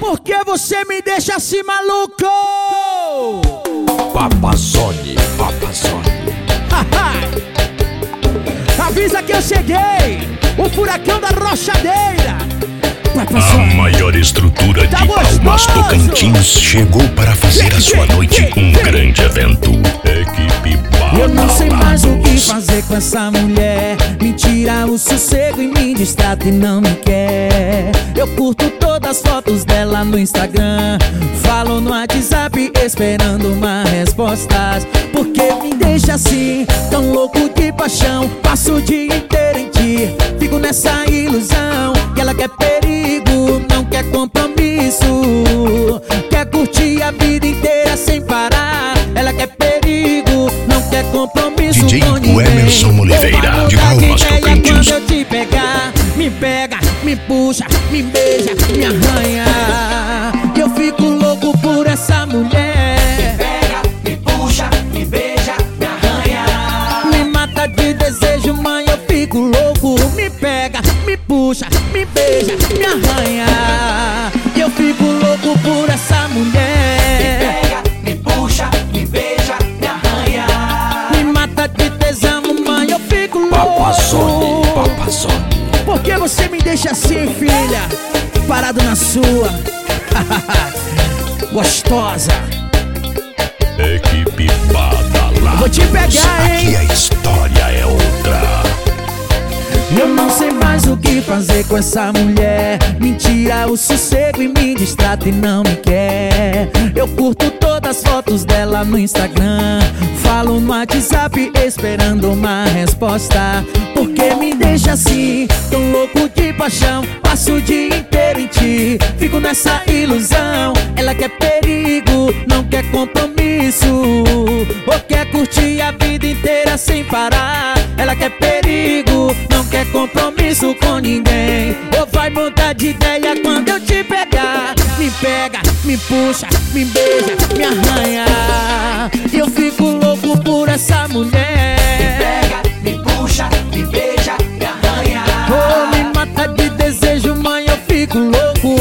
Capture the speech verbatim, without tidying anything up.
Por que você me deixa assim, maluco? Papazone, Papazone. Avisa que eu cheguei, o furacão da rochadeira. A maior estrutura de Tá Palmas gostoso? Tocantins chegou para fazer a sua noite um grande evento. Equipe Badalado. Eu não sei mais o que fazer com essa mulher. Me tira o sossego e me distrata e não me quer. Eu curto todas as fotos dela no Instagram, falo no WhatsApp esperando uma resposta. Porque me deixa assim, tão louco de paixão. Passo o dia inteiro em ti, fico nessa ilusão que ela quer perigo, não quer compromisso, quer curtir a vida inteira sem parar. Ela quer perigo, não quer compromisso D J com ninguém. Emerson Oliveira, de Palmas Tocantins. Quando eu te pegar, me pega, me puxa, me beija, me arranha. Eu fico louco por essa mulher. Me pega, me puxa, me beija, me arranha. Me mata de desejo, mãe, eu fico louco. Me pega, me puxa, me beija, me arranha. Eu fico louco por essa mulher. Me pega, me puxa, me beija, me arranha. Me mata de tesão, mãe, eu fico louco. Papazone, Papazone. Por que você me deixa assim, filha? Parado na sua. Gostosa. Equipe Badalado. Vou te pegar, hein? Aqui a história é outra. Eu não sei mais o que fazer com essa mulher. Me tira o sossego e me distrata e não me quer. Eu curto todas as fotos dela no Instagram, falo no WhatsApp esperando uma resposta. Porque me deixa assim, tão louco de paixão. Passo o dia inteiro em ti, fico nessa ilusão. Ela quer perigo, não quer compromisso, ou quer curtir a vida inteira sem parar. Ela quer perigo, não quer compromisso com ninguém. Ou vai mudar de ideia quando eu te pegar. Me pega, me puxa, me beija, me arranha. Eu fico louco por essa mulher. Me pega, me puxa, me beija, me arranha. Oh, me mata de desejo, mãe, eu fico louco.